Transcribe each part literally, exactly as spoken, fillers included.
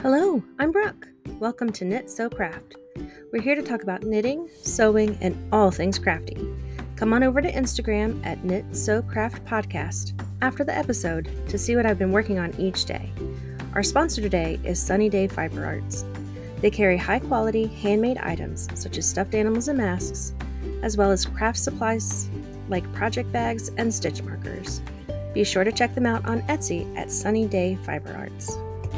Hello, I'm Brooke. Welcome to Knit Sew Craft. We're here to talk about knitting, sewing, and all things crafty. Come on over to Instagram at Knit Sew Craft Podcast after the episode to see what I've been working on each day. Our sponsor today is Sunny Day Fiber Arts. They carry high-quality, handmade items such as stuffed animals and masks, as well as craft supplies like project bags and stitch markers. Be sure to check them out on Etsy at Sunny Day Fiber Arts.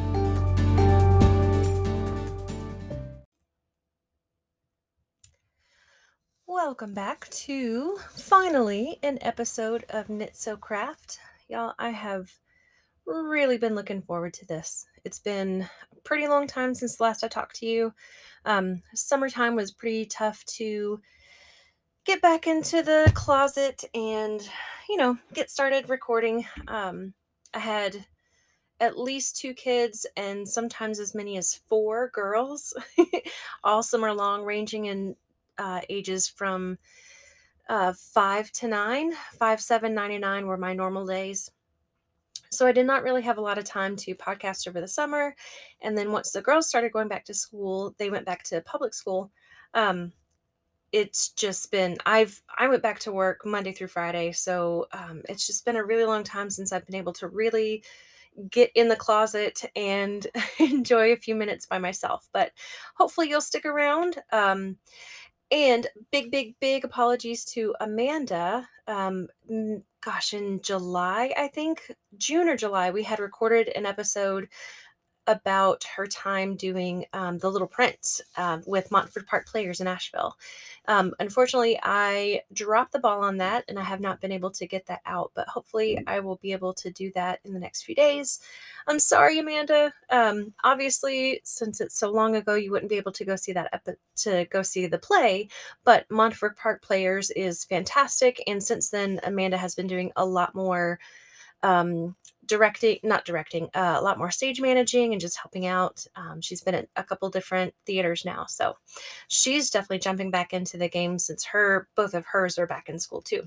Welcome back to, finally, an episode of Knit Sew Craft. Y'all, I have really been looking forward to this. It's been a pretty long time since the last I talked to you. Um, summertime was pretty tough to get back into the closet and, you know, get started recording. Um, I had at least two kids and sometimes as many as four girls, all summer long, ranging in uh, ages from uh, five to nine. Five, seven, nine, and nine were my normal days. So I did not really have a lot of time to podcast over the summer. And then once the girls started going back to school, they went back to public school. Um, it's just been, I've, I went back to work Monday through Friday. So um, it's just been a really long time since I've been able to really get in the closet and enjoy a few minutes by myself. But hopefully you'll stick around. Um, and big, big, big apologies to Amanda. Um, m- gosh, in July, I think, June or July, we had recorded an episode about her time doing um, The Little Prince um, with Montford Park Players in Asheville. Um, unfortunately, I dropped the ball on that and I have not been able to get that out, but hopefully I will be able to do that in the next few days. I'm sorry, Amanda. Um, obviously, since it's so long ago, you wouldn't be able to go see that epi- to go see the play, but Montford Park Players is fantastic. And since then, Amanda has been doing a lot more um, directing, not directing, uh, a lot more stage managing and just helping out. Um, she's been at a couple different theaters now. So she's definitely jumping back into the game since her, both of hers are back in school too.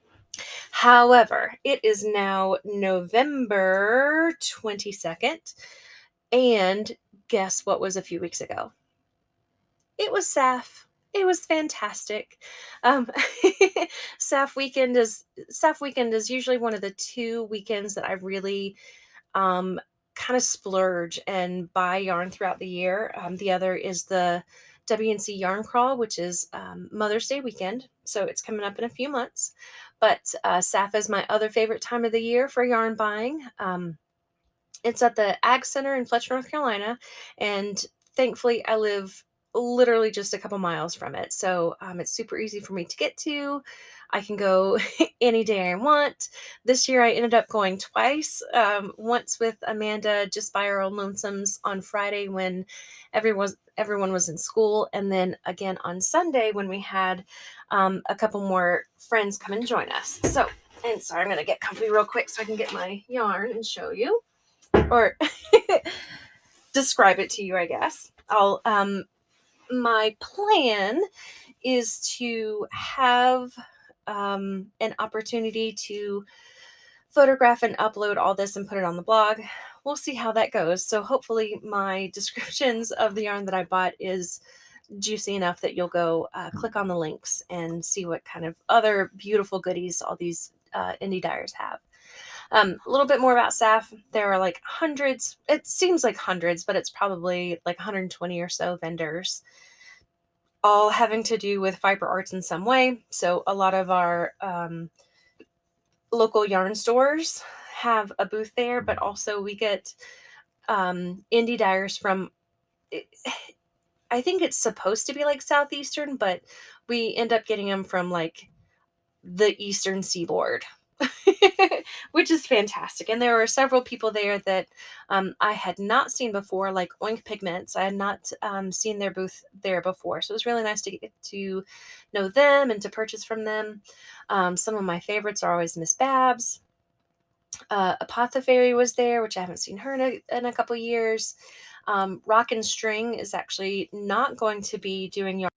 However, it is now November twenty-second. And guess what was a few weeks ago? It was S A F. It was fantastic. Um, S A F weekend is S A F weekend is usually one of the two weekends that I really um, kind of splurge and buy yarn throughout the year. Um, the other is the W N C Yarn Crawl, which is um, Mother's Day weekend. So it's coming up in a few months. But uh, S A F is my other favorite time of the year for yarn buying. Um, it's at the Ag Center in Fletcher, North Carolina. And thankfully, I live literally just a couple miles from it. So um, it's super easy for me to get to. I can go any day I want. This year I ended up going twice. Um, once with Amanda just by our own lonesomes on Friday when everyone everyone was in school, and then again on Sunday when we had um, a couple more friends come and join us. So, and sorry, I'm gonna get comfy real quick so I can get my yarn and show you, or describe it to you, I guess. I'll um my plan is to have um, an opportunity to photograph and upload all this and put it on the blog. We'll see how that goes. So hopefully my descriptions of the yarn that I bought is juicy enough that you'll go uh, click on the links and see what kind of other beautiful goodies all these uh, indie dyers have. Um, a little bit more about S A F. There are like hundreds, it seems like hundreds, but it's probably like one hundred twenty or so vendors, all having to do with fiber arts in some way. So a lot of our um, local yarn stores have a booth there, but also we get um, indie dyers from, I think it's supposed to be like Southeastern, but we end up getting them from like the Eastern Seaboard, which is fantastic. And there were several people there that um, I had not seen before, like Oink Pigments. I had not um, seen their booth there before. So it was really nice to get to know them and to purchase from them. Um, some of my favorites are always Miss Babs. Uh, Apothecary was there, which I haven't seen her in a, in a couple years. Um, Rock and String is actually not going to be doing yarn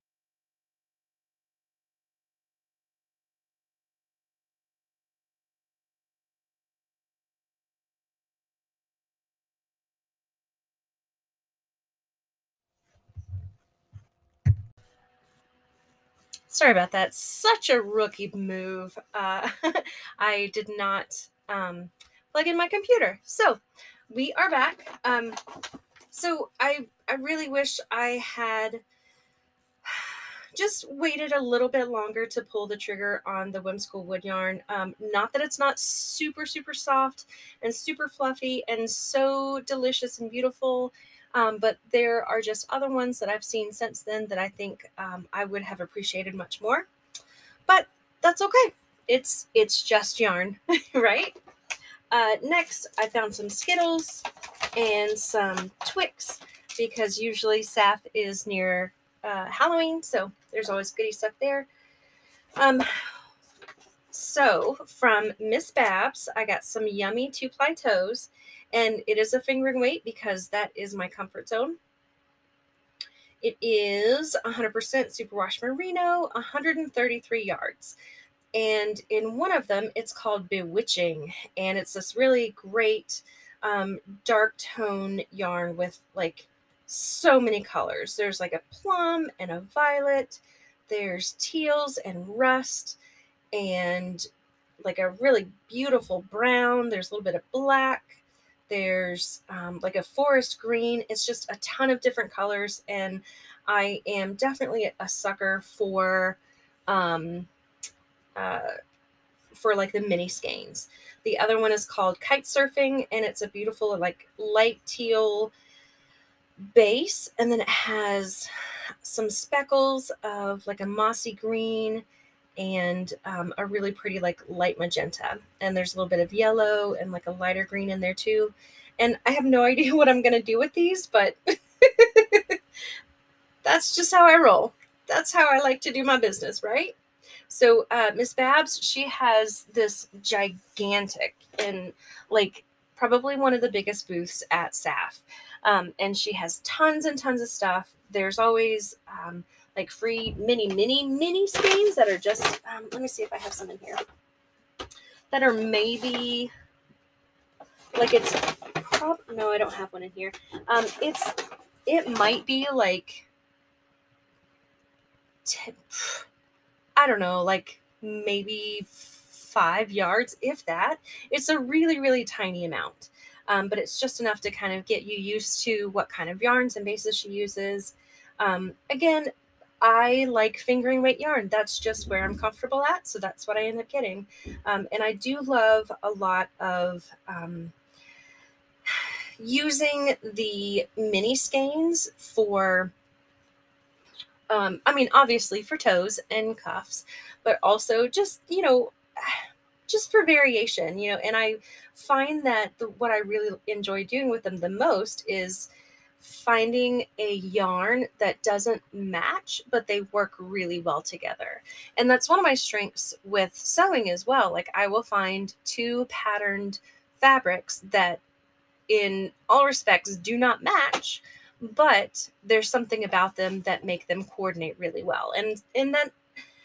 Sorry about that. Such a rookie move. Uh, I did not um, plug in my computer. So we are back. Um, so I I really wish I had just waited a little bit longer to pull the trigger on the Whimsical Wood yarn. Um, not that it's not super, super soft and super fluffy and so delicious and beautiful, um, but there are just other ones that I've seen since then that I think um, I would have appreciated much more. But that's okay. It's it's just yarn, right? Uh, next, I found some Skittles and some Twix because usually S A F is near uh, Halloween, so there's always goodie stuff there. Um, so from Miss Babs, I got some yummy two-ply toes, and it is a fingering weight because that is my comfort zone. It is one hundred percent superwash merino, one hundred thirty-three yards. And in one of them, it's called Bewitching, and it's this really great um, dark tone yarn with like so many colors. There's like a plum and a violet, there's teals and rust, and like a really beautiful brown. There's a little bit of black. There's um, like a forest green. It's just a ton of different colors, and I am definitely a sucker for um, uh, for like the mini skeins. The other one is called Kite Surfing, and it's a beautiful like light teal base, and then it has some speckles of like a mossy green and um, a really pretty like light magenta, and there's a little bit of yellow and like a lighter green in there too. And I have no idea what I'm gonna do with these, but that's just how I roll. That's how I like to do my business, right? So uh, Miss Babs, she has this gigantic and like probably one of the biggest booths at S A F. Um, and she has tons and tons of stuff. There's always um, like free mini, mini, mini skeins that are just, um, let me see if I have some in here, that are maybe, like it's, prob- no, I don't have one in here. Um, it's, it might be like, t- I don't know, like maybe five yards, if that. It's a really, really tiny amount. Um, but it's just enough to kind of get you used to what kind of yarns and bases she uses. Um, again, I like fingering weight yarn. That's just where I'm comfortable at. So that's what I end up getting. Um, and I do love a lot of um, using the mini skeins for Um, I mean, obviously for toes and cuffs, but also just, you know, just for variation, you know, and I find that the, what I really enjoy doing with them the most is finding a yarn that doesn't match, but they work really well together. And that's one of my strengths with sewing as well. Like I will find two patterned fabrics that in all respects do not match, but there's something about them that make them coordinate really well. And and that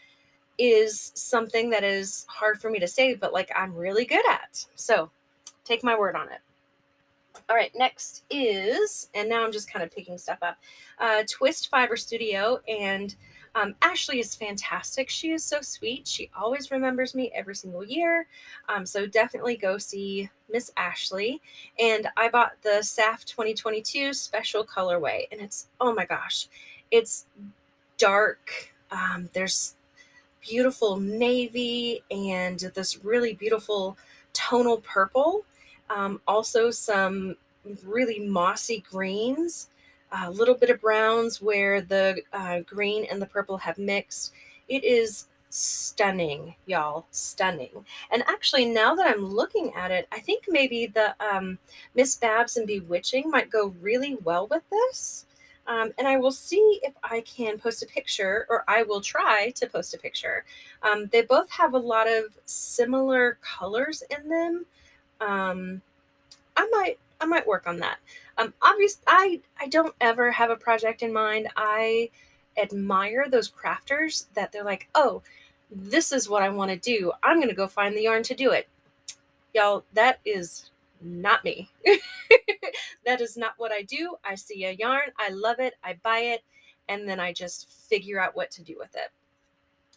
is something that is hard for me to say, but like I'm really good at. So take my word on it. All right, next is, and now I'm just kind of picking stuff up, uh, Twist Fiber Studio. And um, Ashley is fantastic. She is so sweet. She always remembers me every single year. Um, so definitely go see Miss Ashley. And I bought the S A F twenty twenty-two special colorway, and it's, oh my gosh, it's dark. Um, there's beautiful navy and this really beautiful tonal purple. Um, also, some really mossy greens, a little bit of browns where the uh, green and the purple have mixed. It is stunning, y'all, stunning. And actually, now that I'm looking at it, I think maybe the um, Miss Babs and Bewitching might go really well with this. Um, and I will see if I can post a picture, or I will try to post a picture. Um, they both have a lot of similar colors in them. Um, I might I might work on that. Um, obviously, I I don't ever have a project in mind. I admire those crafters that they're like, oh, this is what I want to do. I'm gonna go find the yarn to do it. Y'all, that is not me. That is not what I do. I see a yarn, I love it, I buy it, and then I just figure out what to do with it.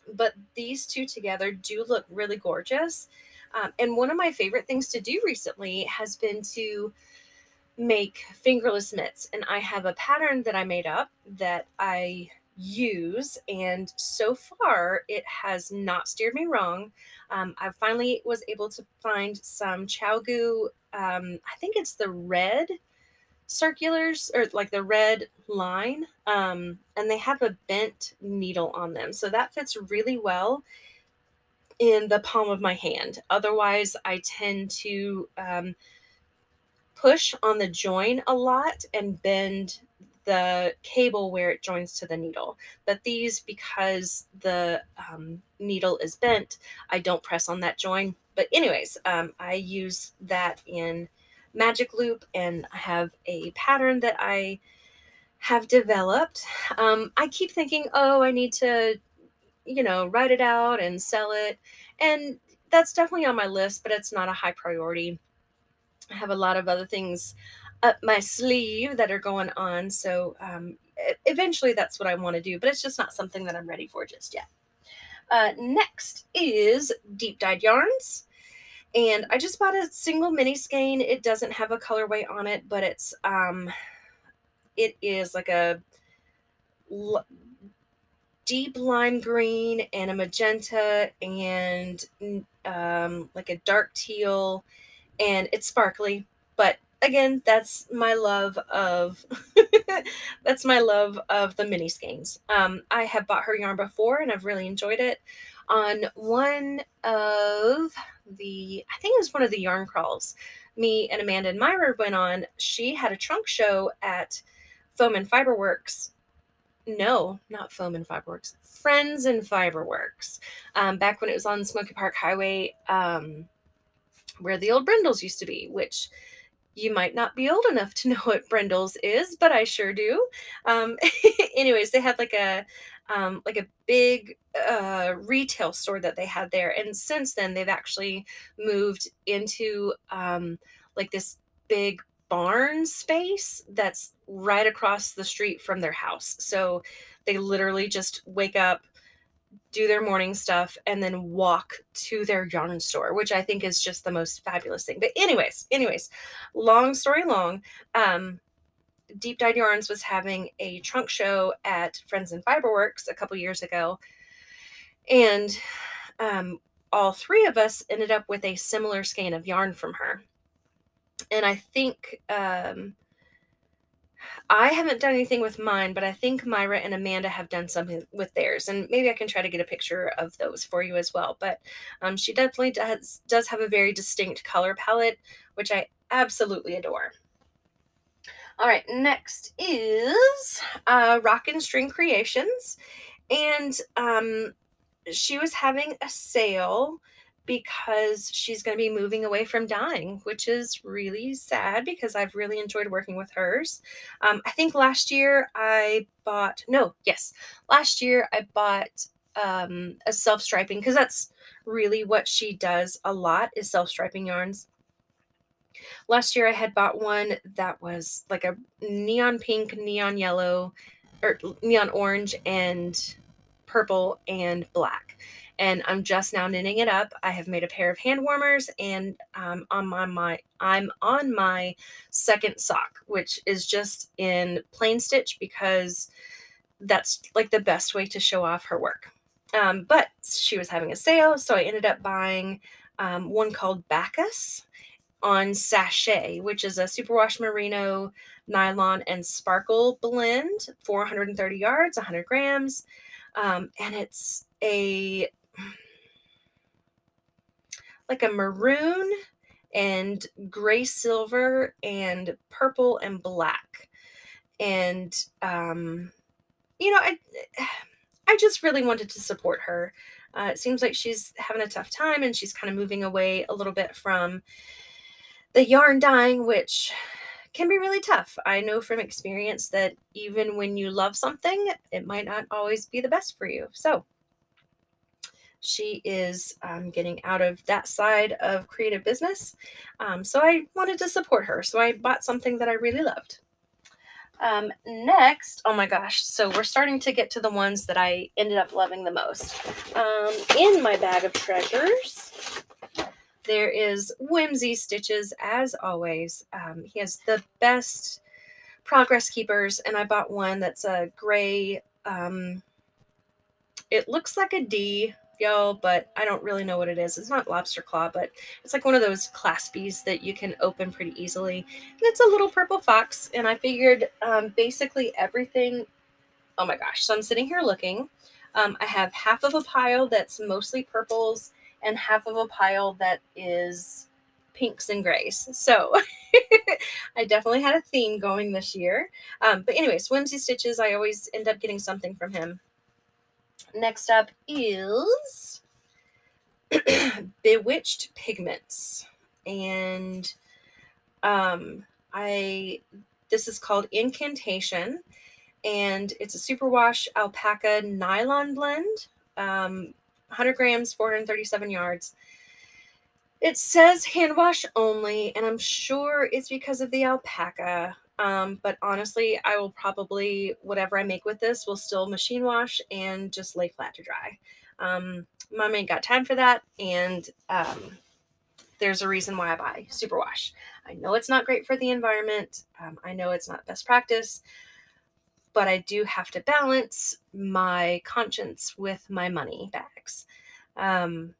but these two together do look really gorgeous. Um, and one of my favorite things to do recently has been to make fingerless mitts. And I have a pattern that I made up that I use, and so far it has not steered me wrong. Um, I finally was able to find some ChiaoGoo. Um, I think it's the red circulars, or like the red line, um, and they have a bent needle on them, so that fits really well in the palm of my hand. Otherwise, I tend to um, push on the join a lot and bend the cable where it joins to the needle. But these, because the um, needle is bent, I don't press on that join. But anyways, um, I use that in Magic Loop, and I have a pattern that I have developed. Um, I keep thinking, oh, I need to, you know, write it out and sell it. And that's definitely on my list, but it's not a high priority. I have a lot of other things up my sleeve that are going on. So um, e- eventually that's what I want to do, but it's just not something that I'm ready for just yet. Uh, next is Deep Dyed Yarns. And I just bought a single mini skein. It doesn't have a colorway on it, but it's um it is like a l- deep lime green and a magenta and mm, um like a dark teal, and it's sparkly. But again, that's my love of that's my love of the mini skeins. Um, I have bought her yarn before and I've really enjoyed it. On one of the, I think it was one of the yarn crawls, me and Amanda and Myra went on. She had a trunk show at Foam and Fiberworks. No, not Foam and Fiberworks. Friends and Fiberworks. Um, back when it was on Smoky Park Highway, um, where the old Brindles used to be, which you might not be old enough to know what Brindles is, but I sure do. Um, anyways, they had like a um, like a big uh, retail store that they had there, and since then they've actually moved into um, like this big barn space that's right across the street from their house. So they literally just wake up, do their morning stuff, and then walk to their yarn store, which I think is just the most fabulous thing. But anyways, anyways, long story long, um, Deep Dyed Yarns was having a trunk show at Friends and Fiberworks a couple years ago, and um, all three of us ended up with a similar skein of yarn from her. And I think um, I haven't done anything with mine, but I think Myra and Amanda have done something with theirs, and maybe I can try to get a picture of those for you as well. But um, she definitely does does have a very distinct color palette, which I absolutely adore. All right, next is uh, Rockin' String Creations, and um, she was having a sale because she's going to be moving away from dyeing, which is really sad because I've really enjoyed working with hers. Um, I think last year I bought, no, yes, last year I bought um, a self-striping, because that's really what she does a lot, is self-striping yarns. Last year I had bought one that was like a neon pink, neon yellow, or neon orange and purple and black. And I'm just now knitting it up. I have made a pair of hand warmers, and um, on my, my I'm on my second sock, which is just in plain stitch because that's like the best way to show off her work. Um, but she was having a sale, so I ended up buying um, one called Bacchus on Sachet, which is a superwash merino, nylon, and sparkle blend, four hundred thirty yards, one hundred grams. Um, and it's a like a maroon and gray silver and purple and black. And um, you know, I I just really wanted to support her. Uh, it seems like she's having a tough time, and she's kind of moving away a little bit from the yarn dyeing, which can be really tough. I know from experience that even when you love something, it might not always be the best for you. So she is um, getting out of that side of creative business. Um, so I wanted to support her. So I bought something that I really loved. Um, next, oh my gosh, so we're starting to get to the ones that I ended up loving the most. Um, in my bag of treasures, there is Whimsy Stitches, as always. Um, he has the best progress keepers, and I bought one that's a gray, um, it looks like a D, y'all, but I don't really know what it is. It's not lobster claw, but it's like one of those claspies that you can open pretty easily. And it's a little purple fox, and I figured um, basically everything. Oh my gosh. So I'm sitting here looking. Um, I have half of a pile that's mostly purples and half of a pile that is pinks and grays. So I definitely had a theme going this year. Um, but anyways, Whimsy Stitches, I always end up getting something from him. Next up is Bewitched Pigments. And um, I this is called Incantation. And it's a superwash alpaca nylon blend, um, one hundred grams, four hundred thirty-seven yards. It says hand wash only, and I'm sure it's because of the alpaca. Um, but honestly, I will probably, whatever I make with this, will still machine wash and just lay flat to dry. Um, Mom ain't got time for that, and um, there's a reason why I buy superwash. I know it's not great for the environment. Um, I know it's not best practice, but I do have to balance my conscience with my money bags. Um,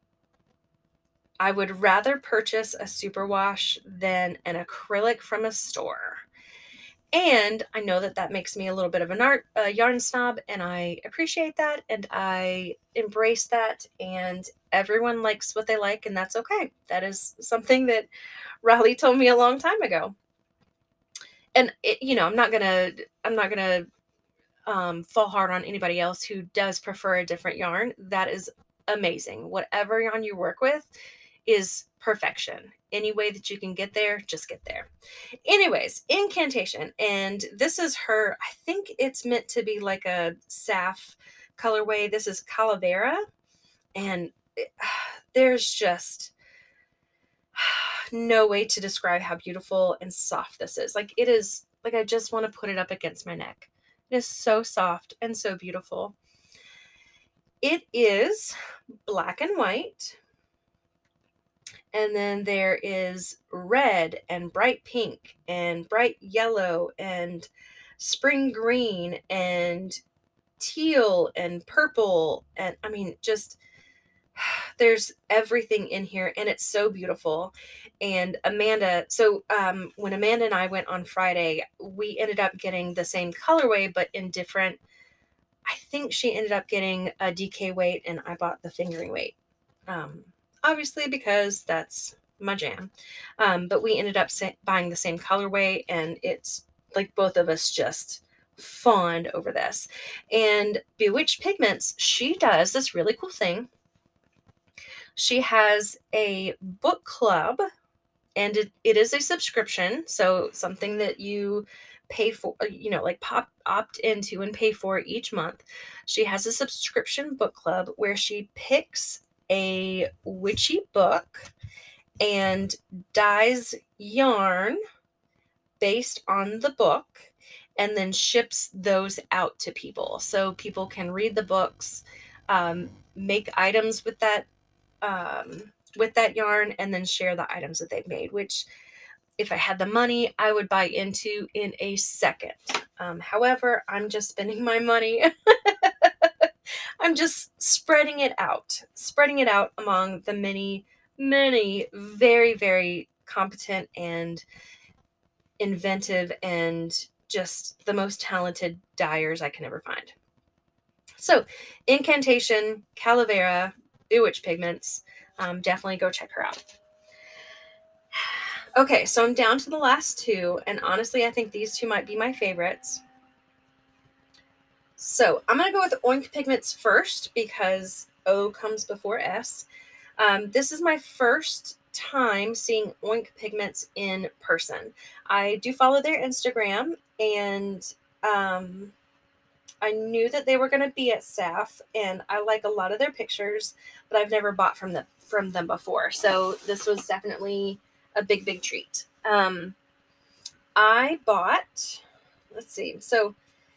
I would rather purchase a superwash than an acrylic from a store. And I know that that makes me a little bit of an art, a yarn snob, and I appreciate that, and I embrace that, and everyone likes what they like, and that's okay. That is something that Riley told me a long time ago. And it, you know, I'm not gonna, I'm not gonna um, fall hard on anybody else who does prefer a different yarn. That is amazing. Whatever yarn you work with is perfection. Any way that you can get there, just get there. Anyways, Incantation. And this is her, I think it's meant to be like a Saf colorway. This is Calavera. And it, there's just no way to describe how beautiful and soft this is. Like, it is, like, I just want to put it up against my neck. It is so soft and so beautiful. It is black and white. And then there is red and bright pink and bright yellow and spring green and teal and purple. And I mean, just there's everything in here, and it's so beautiful. And Amanda, so um, when Amanda and I went on Friday, we ended up getting the same colorway, but in different, I think she ended up getting a D K weight and I bought the fingering weight. Um, obviously because that's my jam. Um, but we ended up sa- buying the same colorway, and it's like both of us just fawned over this. And Bewitched Pigments, she does this really cool thing. She has a book club, and it, it is a subscription, so something that you pay for, you know, like pop opt into and pay for each month. She has a subscription book club where she picks a witchy book and dyes yarn based on the book, and then ships those out to people so people can read the books, um, make items with that um, with that yarn, and then share the items that they've made, which if I had the money, I would buy into in a second. Um, however, I'm just spending my money. I'm just spreading it out, spreading it out among the many, many very, very competent and inventive and just the most talented dyers I can ever find. So, Incantation, Calavera, Bewitched Pigments, um, definitely go check her out. Okay, so I'm down to the last two, and honestly, I think these two might be my favorites. So I'm going to go with Oink Pigments first because O comes before S. Um, this is my first time seeing Oink Pigments in person. I do follow their Instagram, and um, I knew that they were going to be at S A F, and I like a lot of their pictures, but I've never bought from them from them before. So this was definitely a big, big treat. Um, I bought, let's see. So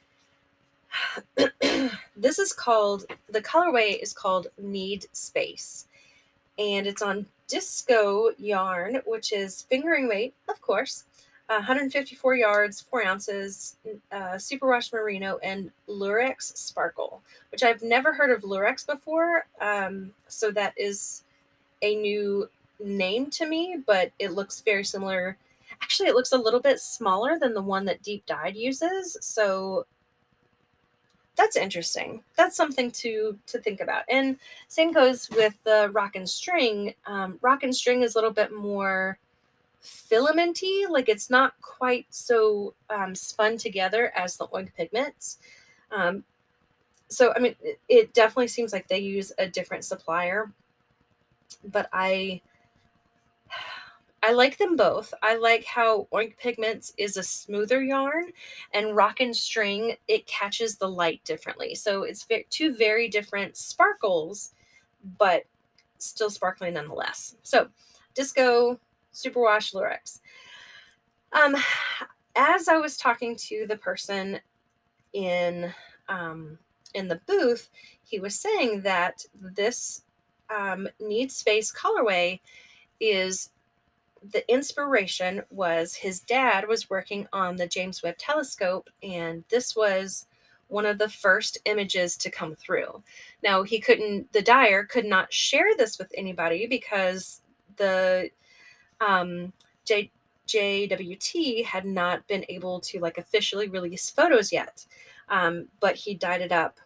this is called, the colorway is called Need Space, and it's on Disco yarn, which is fingering weight, of course, uh, one hundred fifty-four yards, four ounces, uh, superwash merino, and Lurex sparkle, which I've never heard of Lurex before. Um, so that is a new name to me, but it looks very similar. Actually, it looks a little bit smaller than the one that Deep Dyed uses. So that's interesting. That's something to to think about. And same goes with the Rock and String. Um, Rock and String is a little bit more filamenty, like it's not quite so um, spun together as the Oink pigments. Um, so I mean, it, it definitely seems like they use a different supplier, but I I like them both. I like how Oink Pigments is a smoother yarn, and Rock and String, it catches the light differently. So it's ve- two very different sparkles, but still sparkling nonetheless. So Disco, Superwash, Lurex. Um, as I was talking to the person in um, in the booth, he was saying that this um, Need Space colorway is, the inspiration was his dad was working on the James Webb Telescope, and this was one of the first images to come through. Now, he couldn't, the dyer could not share this with anybody because the um, J, JWT had not been able to like officially release photos yet. Um, but he dyed it up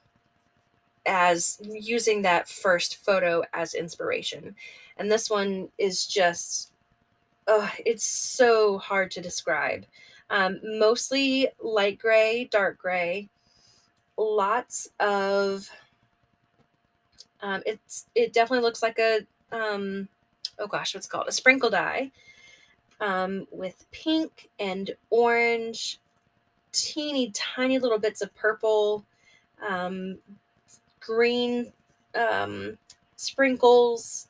as using that first photo as inspiration. And this one is just, oh, it's so hard to describe. Um, mostly light gray, dark gray, lots of, um, it's, it definitely looks like a, um, oh gosh, what's it called? A sprinkle dye, um, with pink and orange, teeny tiny little bits of purple, um, green, um, sprinkles.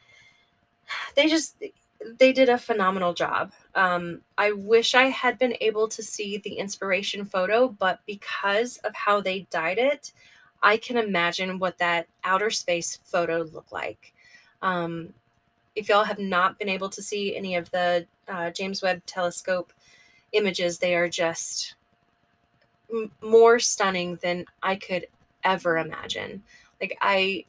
They just, they did a phenomenal job. Um, I wish I had been able to see the inspiration photo, but because of how they dyed it, I can imagine what that outer space photo looked like. Um, if y'all have not been able to see any of the uh, James Webb Telescope images, they are just m- more stunning than I could ever imagine. Like I,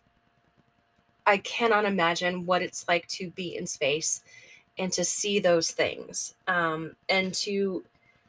I cannot imagine what it's like to be in space and to see those things, um, and to,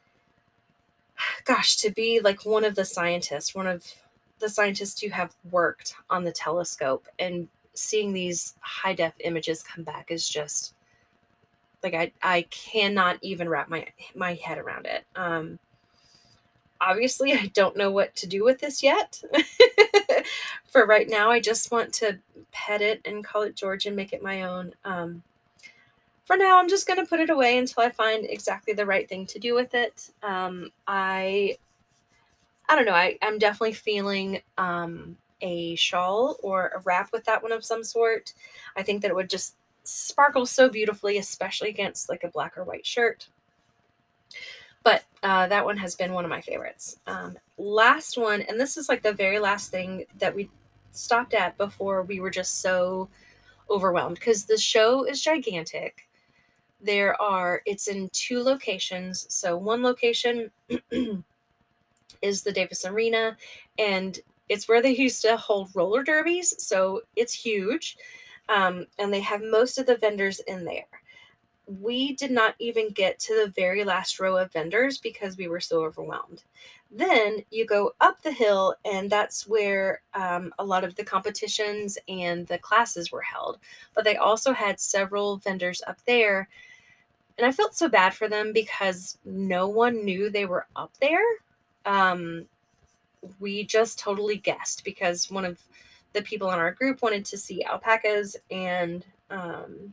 gosh, to be like one of the scientists, one of the scientists who have worked on the telescope, and seeing these high def images come back is just like I I cannot even wrap my my head around it. Um, obviously, I don't know what to do with this yet. For right now, I just want to pet it and call it George and make it my own. Um, for now, I'm just going to put it away until I find exactly the right thing to do with it. Um, I, I don't know. I, I'm definitely feeling um, a shawl or a wrap with that one of some sort. I think that it would just sparkle so beautifully, especially against like a black or white shirt. But uh, that one has been one of my favorites. Um, last one, and this is like the very last thing that we stopped at before we were just so overwhelmed because the show is gigantic. There are, it's in two locations. So one location is the Davis Arena, and it's where they used to hold roller derbies. So it's huge. Um, and they have most of the vendors in there. We did not even get to the very last row of vendors because we were so overwhelmed. Then you go up the hill, and that's where um, a lot of the competitions and the classes were held. But they also had several vendors up there, and I felt so bad for them because no one knew they were up there. Um, we just totally guessed because one of the people in our group wanted to see alpacas, and um,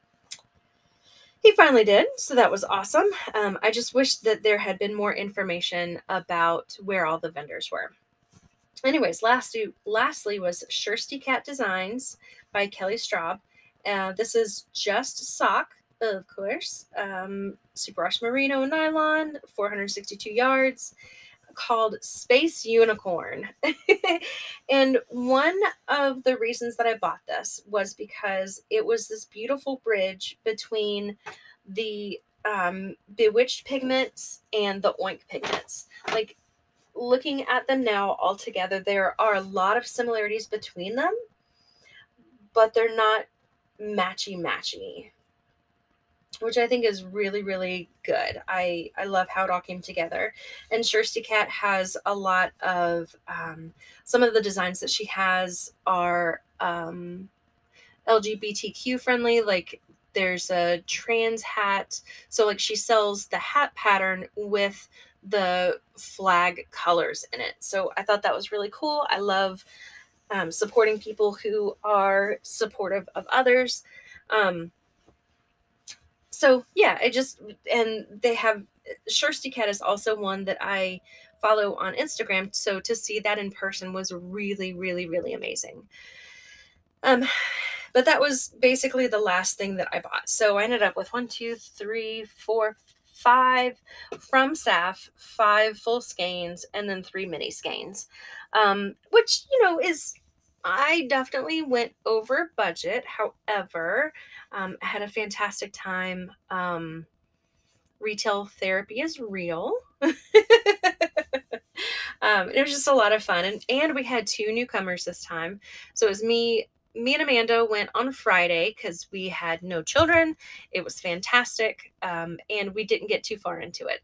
he finally did, so that was awesome. Um, I just wish that there had been more information about where all the vendors were. Anyways, lastly, lastly was Shirsty Cat Designs by Kelly Straub. Uh, this is just sock. of course, um, superwash merino nylon, four hundred sixty-two yards, called Space Unicorn. And one of the reasons that I bought this was because it was this beautiful bridge between the um, Bewitched pigments and the Oink pigments. Like, looking at them now all together, there are a lot of similarities between them, but they're not matchy matchy, which I think is really, really good. I, I love how it all came together. And Shirsty Cat has a lot of, um, some of the designs that she has are um, L G B T Q friendly. Like, there's a trans hat. So, like, she sells the hat pattern with the flag colors in it. So I thought that was really cool. I love um, supporting people who are supportive of others. Um, so yeah, I just, and they have, Shirsty Cat is also one that I follow on Instagram. So to see that in person was really, really, really amazing. Um, but that was basically the last thing that I bought. So I ended up with one, two, three, four, five from S A F, five full skeins, and then three mini skeins, um, which, you know, is, I definitely went over budget. However, um, I had a fantastic time. Um, retail therapy is real. Um, it was just a lot of fun, and and we had two newcomers this time. So it was me. Me and Amanda went on Friday because we had no children. It was fantastic, um, and we didn't get too far into it.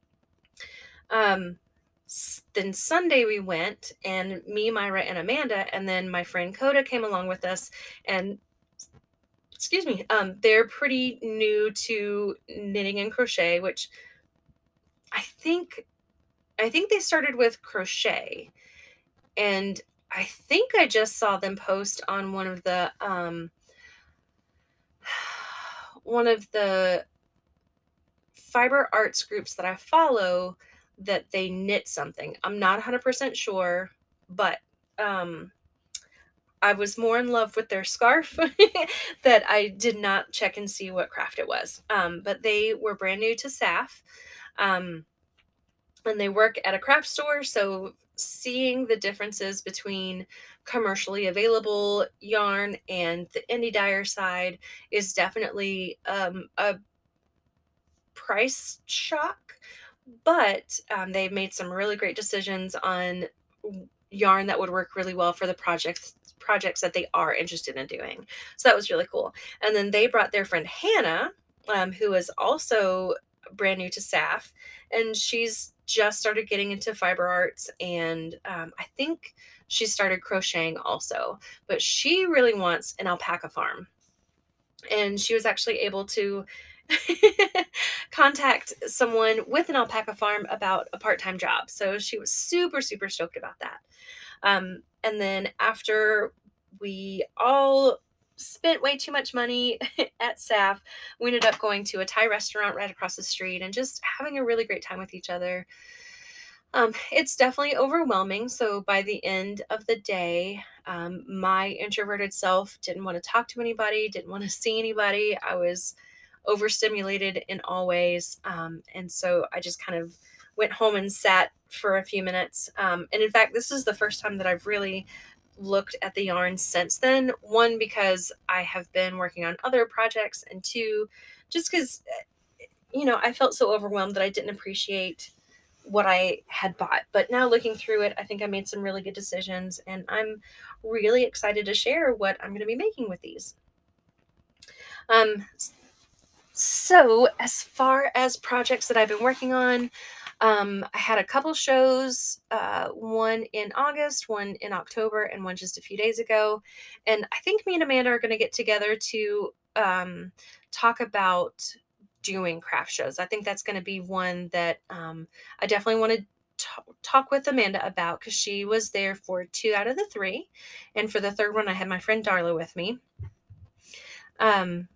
Um, s- then Sunday we went, and me, Myra, and Amanda, and then my friend Coda came along with us. And excuse me, um, they're pretty new to knitting and crochet, which I think I think they started with crochet. And I think I just saw them post on one of the um one of the fiber arts groups that I follow, that they knit something. I'm not one hundred percent sure, but um I was more in love with their scarf that I did not check and see what craft it was. Um, but they were brand new to S A F. Um, and they work at a craft store, so seeing the differences between commercially available yarn and the indie dyer side is definitely um, a price shock. But um, they've made some really great decisions on yarn that would work really well for the projects projects that they are interested in doing. So that was really cool. And then they brought their friend Hannah, um, who is also brand new to S A F, and she's just started getting into fiber arts, and um, I think she started crocheting also. But she really wants an alpaca farm, and she was actually able to contact someone with an alpaca farm about a part-time job. So she was super, super stoked about that. Um, and then after we all spent way too much money at S A F, we ended up going to a Thai restaurant right across the street and just having a really great time with each other. Um, it's definitely overwhelming. So by the end of the day, um, my introverted self didn't want to talk to anybody, didn't want to see anybody. I was overstimulated in all ways. Um, and so I just kind of went home and sat for a few minutes. Um, and in fact, this is the first time that I've really looked at the yarn since then. One, because I have been working on other projects, and two, just because, you know, I felt so overwhelmed that I didn't appreciate what I had bought. But now looking through it, I think I made some really good decisions, and I'm really excited to share what I'm going to be making with these. Um, so as far as projects that I've been working on, um, I had a couple shows, uh, one in August, one in October, and one just a few days ago. And I think me and Amanda are going to get together to um, talk about doing craft shows. I think that's going to be one that um, I definitely want to t- talk with Amanda about, because she was there for two out of the three. And for the third one, I had my friend Darla with me. Um,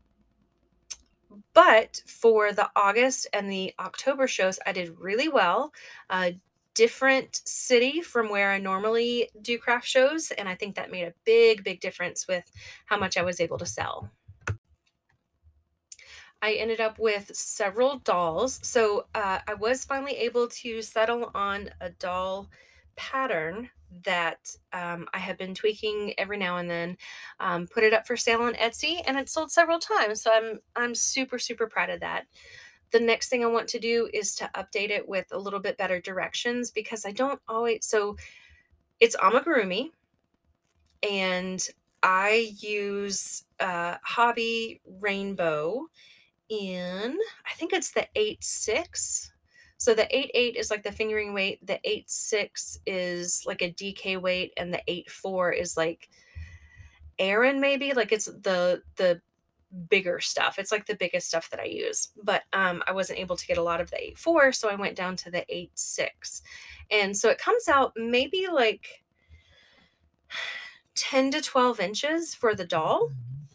But for the August and the October shows, I did really well. Uh, different city from where I normally do craft shows, and I think that made a big, big difference with how much I was able to sell. I ended up with several dolls. So uh, I was finally able to settle on a doll pattern that um, I have been tweaking every now and then. Um, put it up for sale on Etsy, and it sold several times. So I'm I'm super super proud of that. The next thing I want to do is to update it with a little bit better directions, because I don't always. So it's amigurumi, and I use uh, Hobby Rainbow in, I think it's the eight six. So the eight eight is like the fingering weight, the eight six is like a D K weight, and the eight four is like Aaron maybe, like it's the the bigger stuff. It's like the biggest stuff that I use. But um I wasn't able to get a lot of the eight four, so I went down to the eight six. And so it comes out maybe like ten to twelve inches for the doll.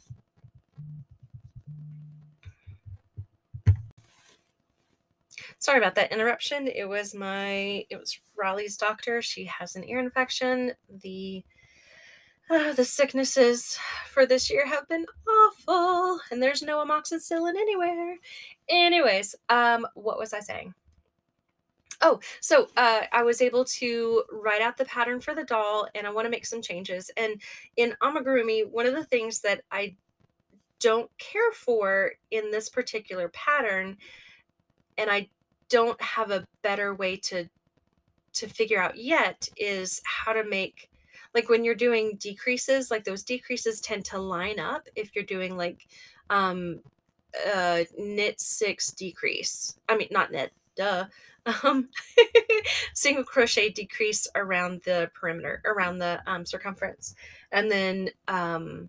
Sorry about that interruption. It was my, it was Raleigh's doctor. She has an ear infection. The uh, the sicknesses for this year have been awful, and there's no amoxicillin anywhere. Anyways, um, what was I saying? Oh, so uh, I was able to write out the pattern for the doll, and I want to make some changes. And in amigurumi, one of the things that I don't care for in this particular pattern, and I don't have a better way to to figure out yet, is how to make, like when you're doing decreases, like those decreases tend to line up if you're doing like um uh knit six decrease. I mean, not knit, duh. Um single crochet decrease around the perimeter, around the um circumference, and then um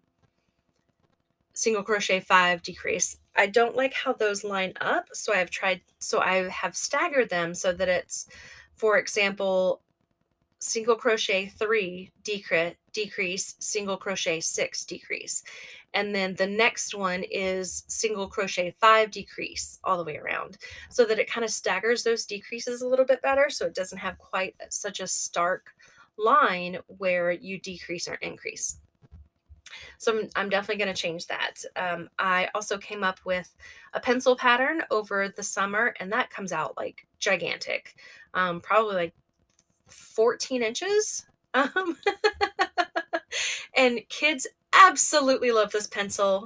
single crochet five decrease. I don't like how those line up, so I've tried, so I have staggered them so that it's, for example, single crochet three decrease, decrease, single crochet six decrease. And then the next one is single crochet five decrease all the way around, so that it kind of staggers those decreases a little bit better, so it doesn't have quite such a stark line where you decrease or increase. So I'm, I'm definitely going to change that. Um, I also came up with a pencil pattern over the summer, and that comes out like gigantic, um, probably like fourteen inches. Um, and kids absolutely love this pencil.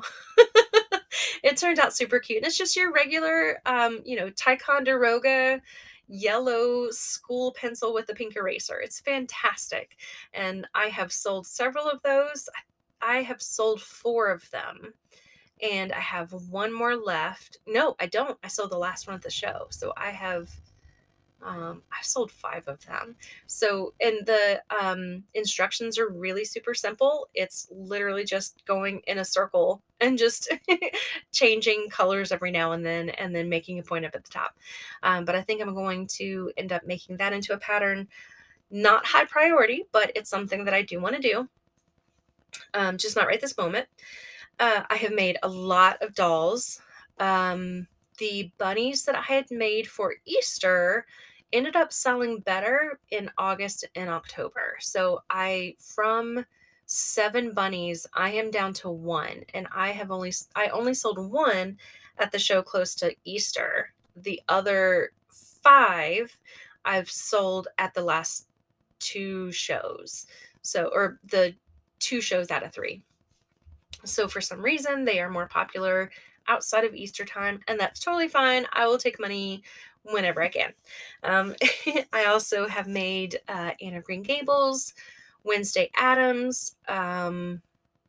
It turned out super cute. And it's just your regular, um, you know, Ticonderoga yellow school pencil with a pink eraser. It's fantastic. And I have sold several of those. I have sold four of them, and I have one more left. No, I don't. I sold the last one at the show. So I have um I sold five of them. So, and the um instructions are really super simple. It's literally just going in a circle and just changing colors every now and then, and then making a point up at the top. Um, but I think I'm going to end up making that into a pattern. Not high priority, but it's something that I do want to do. Um, just not right this moment. Uh, I have made a lot of dolls. Um, the bunnies that I had made for Easter ended up selling better in August and October. So I, from seven bunnies, I am down to one, and I have only I only sold one at the show close to Easter. The other five I've sold at the last two shows. So, or the two shows out of three. So for some reason, they are more popular outside of Easter time, and that's totally fine. I will take money whenever I can. Um, I also have made uh, Anne of Green Gables, Wednesday Addams, um,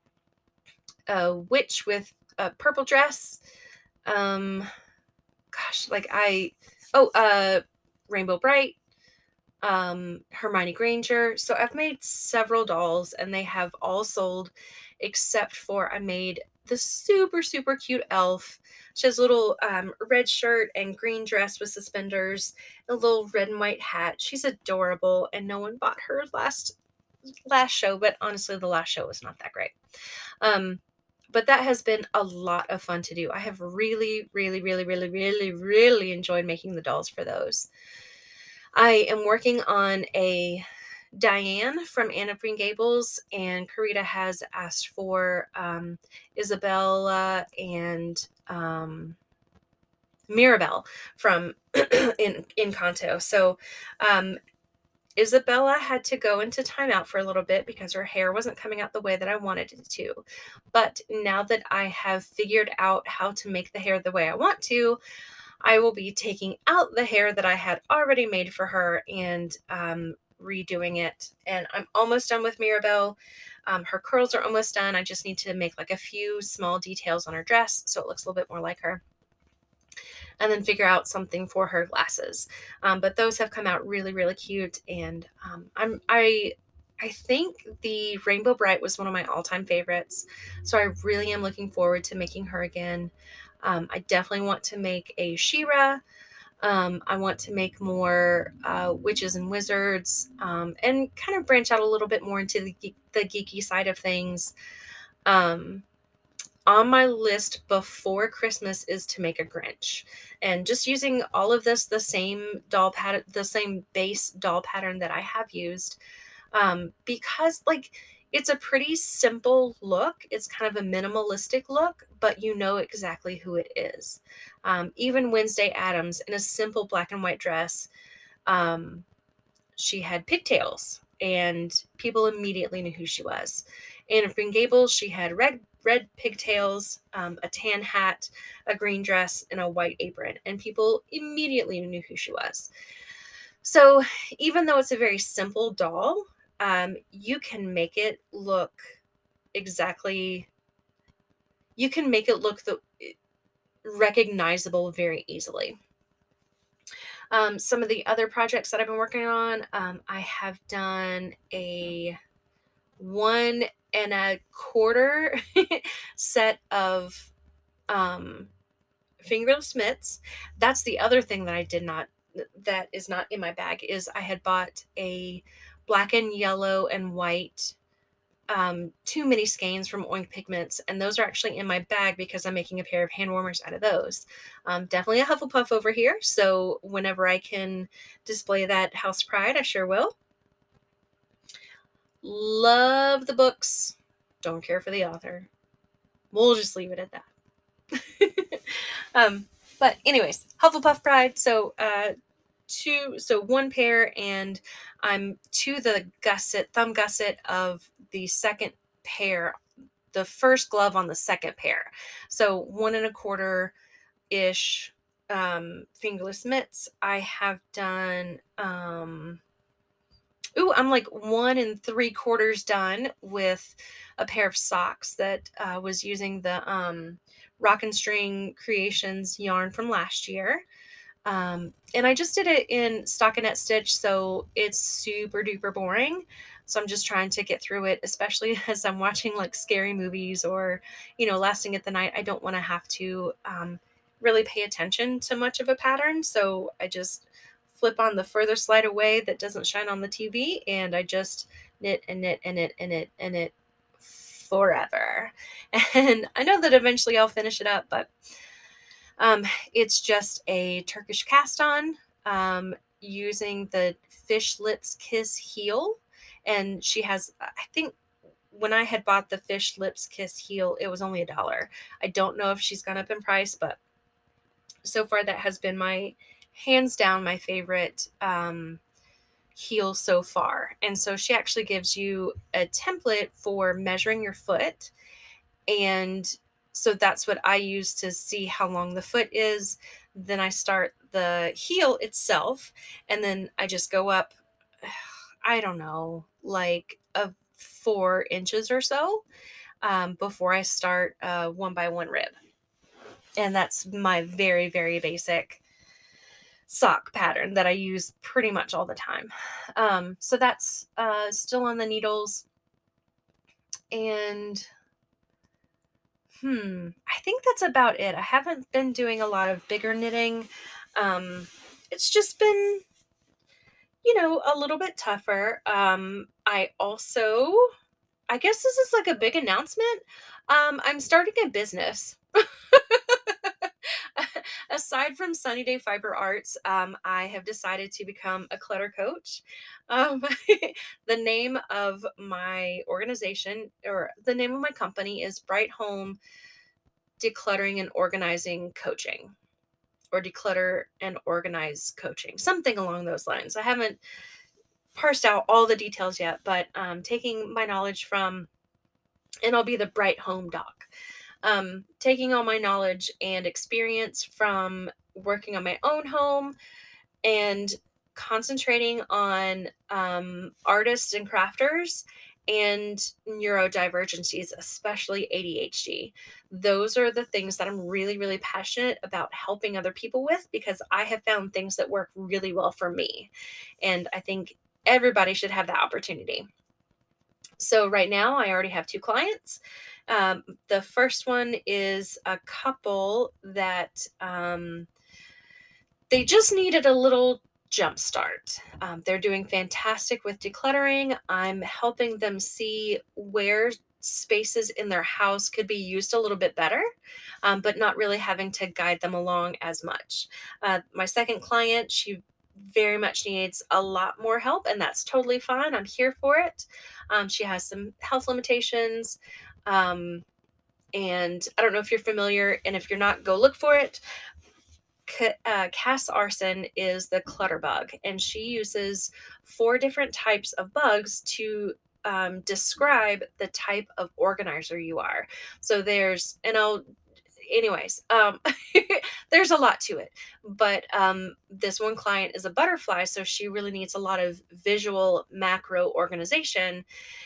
a witch with a purple dress. Um, gosh, like I, oh, uh, Rainbow Bright, um, Hermione Granger. So I've made several dolls, and they have all sold, except for I made the super, super cute elf. She has a little um, red shirt and green dress with suspenders, a little red and white hat. She's adorable, and no one bought her last last show, but honestly, the last show was not that great. Um, but that has been a lot of fun to do. I have really, really, really, really, really, really enjoyed making the dolls for those. I am working on a Diane from Anne of Green Gables, and Karita has asked for um, Isabella and um, Mirabelle from in Encanto. So, um, Isabella had to go into timeout for a little bit because her hair wasn't coming out the way that I wanted it to. But now that I have figured out how to make the hair the way I want to, I will be taking out the hair that I had already made for her and um, redoing it. And I'm almost done with Mirabelle. Um, her curls are almost done. I just need to make like a few small details on her dress so it looks a little bit more like her, and then figure out something for her glasses. Um, but those have come out really, really cute. And um, I'm I I think the Rainbow Bright was one of my all-time favorites. So I really am looking forward to making her again. Um, I definitely want to make a She-Ra. Um, I want to make more uh, witches and wizards, um, and kind of branch out a little bit more into the, ge- the geeky side of things. Um, on my list before Christmas is to make a Grinch, and just using all of this, the same doll pattern, the same base doll pattern that I have used, um, because like it's a pretty simple look. It's kind of a minimalistic look, but you know exactly who it is. Um, even Wednesday Adams in a simple black and white dress, um, she had pigtails, and people immediately knew who she was. And in Green Gables, she had red red pigtails, um, a tan hat, a green dress, and a white apron, and people immediately knew who she was. So even though it's a very simple doll, um, you can make it look exactly. You can make it look the recognizable very easily. Um, some of the other projects that I've been working on, um, I have done a one and a quarter set of um, fingerless mitts. That's the other thing that I did not, that is not in my bag, is I had bought a black and yellow and white um, two mini skeins from Oink Pigments, and those are actually in my bag because I'm making a pair of hand warmers out of those. Um, definitely a Hufflepuff over here, so whenever I can display that house pride, I sure will. Love the books. Don't care for the author. We'll just leave it at that. um, but anyways, Hufflepuff pride. So uh, two, so one pair, and I'm to the gusset, thumb gusset of the second pair, the first glove on the second pair. So one and a quarter ish um, fingerless mitts. I have done. Um, Ooh, I'm like one and three quarters done with a pair of socks that uh, was using the um, Rock and String Creations yarn from last year. Um, and I just did it in stockinette stitch, so it's super duper boring. So I'm just trying to get through it, especially as I'm watching like scary movies or, you know, lasting at the night. I don't want to have to um, really pay attention to much of a pattern. So I just flip on the further slide away that doesn't shine on the T V, and I just knit and knit and knit and knit and knit forever. And I know that eventually I'll finish it up, but um, it's just a Turkish cast on um, using the Fish Lips Kiss heel. And she has, I think when I had bought the Fish Lips Kiss heel, it was only a dollar. I don't know if she's gone up in price, but so far that has been my hands down my favorite um, heel so far. And so she actually gives you a template for measuring your foot, and so that's what I use to see how long the foot is. Then I start the heel itself, and then I just go up, I don't know, like a four inches or so um, before I start a one by one rib. And that's my very, very basic sock pattern that I use pretty much all the time. Um, so that's uh, still on the needles. And Hmm, I think that's about it. I haven't been doing a lot of bigger knitting. Um, it's just been, you know, a little bit tougher. Um, I also, I guess this is like a big announcement. Um, I'm starting a business. Aside from Sunny Day Fiber Arts, um, I have decided to become a clutter coach. Um, the name of my organization, or the name of my company, is Bright Home Decluttering and Organizing Coaching. or declutter and organize coaching, something along those lines. I haven't parsed out all the details yet, but um, taking my knowledge from, and I'll be the Bright Home Doc, um, taking all my knowledge and experience from working on my own home and concentrating on um, artists and crafters and neurodivergencies, especially A D H D. Those are the things that I'm really, really passionate about helping other people with, because I have found things that work really well for me. And I think everybody should have that opportunity. So right now I already have two clients. Um, the first one is a couple that um, they just needed a little jump start. Um, they're doing fantastic with decluttering. I'm helping them see where spaces in their house could be used a little bit better, um, but not really having to guide them along as much. Uh, my second client, she very much needs a lot more help, and that's totally fine. I'm here for it. Um, she has some health limitations. Um, and I don't know if you're familiar, and if you're not, go look for it. Uh, Cass Arson is the clutter bug, and she uses four different types of bugs to um, describe the type of organizer you are. So there's, and I'll, anyways, um, there's a lot to it. But um, this one client is a butterfly, so she really needs a lot of visual macro organization.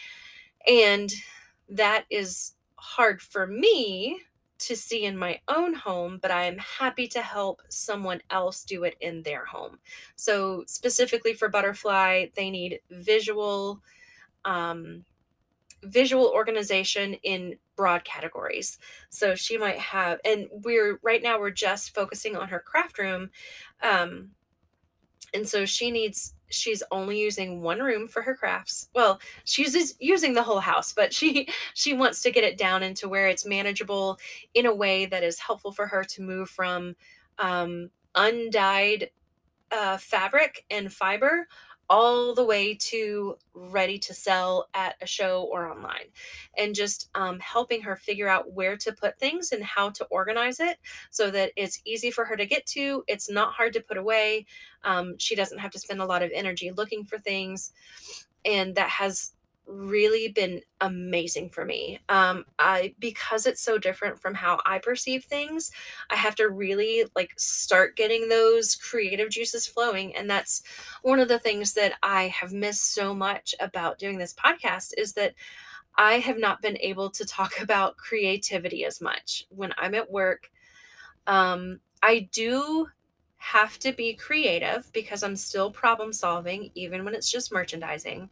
And that is hard for me to see in my own home, but I am happy to help someone else do it in their home. So specifically for butterfly, they need visual, um, visual organization in broad categories. So she might have, and we're right now we're just focusing on her craft room. Um, and so she needs, she's only using one room for her crafts. Well, she's just using the whole house, but she she wants to get it down into where it's manageable in a way that is helpful for her to move from um, undyed uh, fabric and fiber all the way to ready to sell at a show or online, and just um, helping her figure out where to put things and how to organize it so that it's easy for her to get to. It's not hard to put away. Um, she doesn't have to spend a lot of energy looking for things. And that has really been amazing for me. Um, I, because it's so different from how I perceive things, I have to really like start getting those creative juices flowing. And that's one of the things that I have missed so much about doing this podcast, is that I have not been able to talk about creativity as much when I'm at work. Um, I do have to be creative because I'm still problem solving, even when it's just merchandising.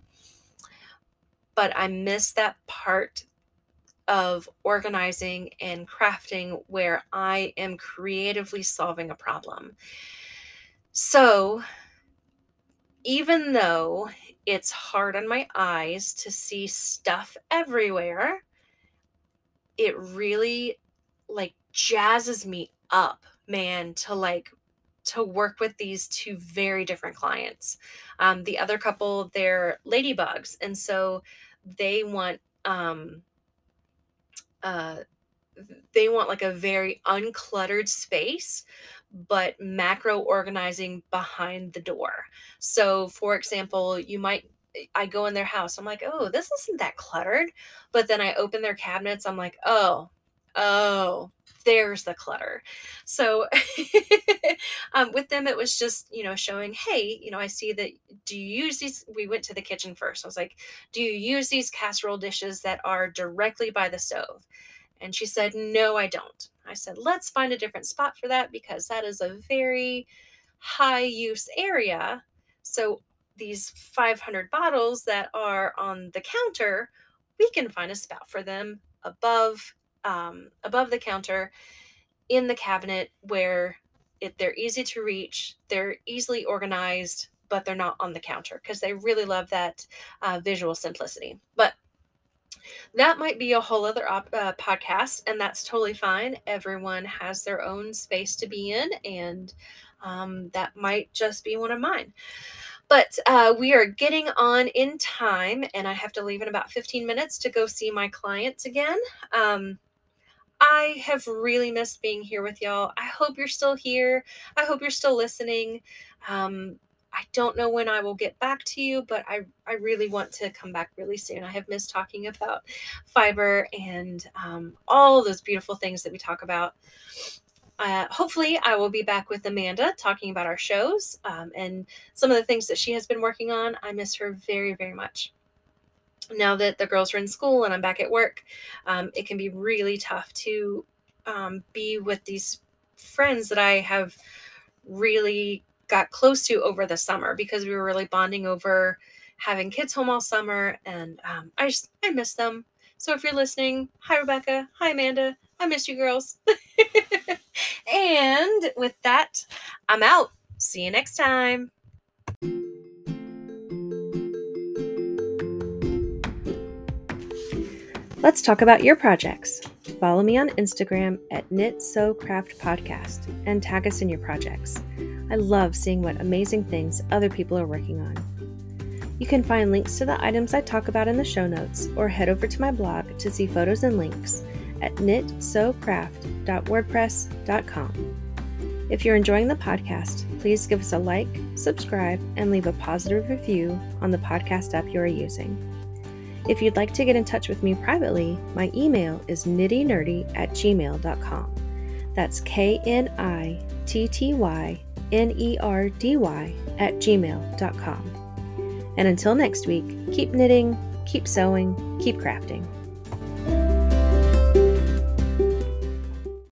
But I miss that part of organizing and crafting where I am creatively solving a problem. So even though it's hard on my eyes to see stuff everywhere, it really like jazzes me up, man, to like to work with these two very different clients. Um, the other couple, they're ladybugs, and so they want um, uh, they want like a very uncluttered space, but macro organizing behind the door. So, for example, you might, I go in their house, I'm like, oh, this isn't that cluttered. But then I open their cabinets, I'm like, oh, oh, there's the clutter. So, um, with them, it was just, you know, showing, hey, you know, I see that, do you use these? We went to the kitchen first. I was like, do you use these casserole dishes that are directly by the stove? And she said, no, I don't. I said, let's find a different spot for that, because that is a very high use area. So these five hundred bottles that are on the counter, we can find a spot for them above, um, above the counter in the cabinet where it, they're easy to reach, they're easily organized, but they're not on the counter, because they really love that uh, visual simplicity. But that might be a whole other op- uh, podcast, and that's totally fine. Everyone has their own space to be in, and um, that might just be one of mine. But uh, we are getting on in time, and I have to leave in about fifteen minutes to go see my clients again. Um, I have really missed being here with y'all. I hope you're still here. I hope you're still listening. Um, I don't know when I will get back to you, but I, I really want to come back really soon. I have missed talking about fiber and um, all those beautiful things that we talk about. Uh, hopefully, I will be back with Amanda talking about our shows um, and some of the things that she has been working on. I miss her very, very much. Now that the girls are in school and I'm back at work, um, it can be really tough to um, be with these friends that I have really got close to over the summer because we were really bonding over having kids home all summer. And um, I just, I miss them. So if you're listening, hi, Rebecca. Hi, Amanda. I miss you girls. And with that, I'm out. See you next time. Let's talk about your projects. Follow me on Instagram at Knit Sew Craft Podcast and tag us in your projects. I love seeing what amazing things other people are working on. You can find links to the items I talk about in the show notes or head over to my blog to see photos and links at knit sew craft dot wordpress dot com. If you're enjoying the podcast, please give us a like, subscribe, and leave a positive review on the podcast app you are using. If you'd like to get in touch with me privately, my email is knittynerdy at gmail dot com. That's K N I T T Y N E R D Y at gmail dot com. And until next week, keep knitting, keep sewing, keep crafting.